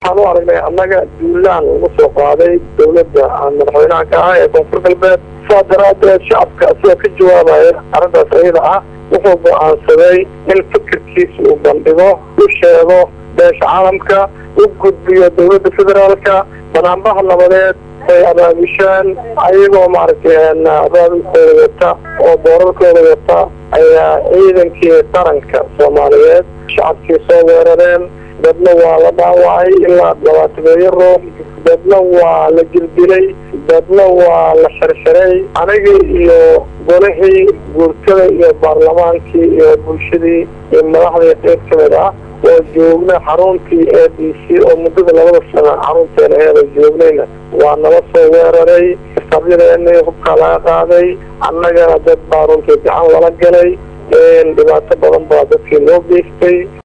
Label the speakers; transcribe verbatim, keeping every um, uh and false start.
Speaker 1: waxaan u aragnay annaga duulaan ugu soo qaaday dowladda aan madaxweynaha ka ahay ee koonfur galbeed saa daraadeed shacabka asigoo ka jawaabaya arrintaas ayada ah wuxuu go'aansaday in fikirkiisa uu bandhigo u sheego beesha caalamka u gudbiyo dowladda federaalka banaanbaha nabadeed ay abaabushaan ayagoo maaragtay abaabulkooda wata oo boorarkooda wata ayaa ciidankii qaranka soomaaliyeed shacabkii soo weerareen dadna waa la dhaawacay ilaa labaatameeyo ruux dadna waa la jildilay dadna waa la xirxiray anigii iyo golihii guurtada iyo baarlamaankii iyo bulshadii iyo madaxdii qayb ka mid ah oo joogna xaruntii a b c oo muddada labada sano xarunteena heeda joognayna waa nala soo weeraray sabyadeenii hubkaa laga qaaday annagana dad baa runtii gacan lala galay dhibaato badan baa dadkii loo geystay.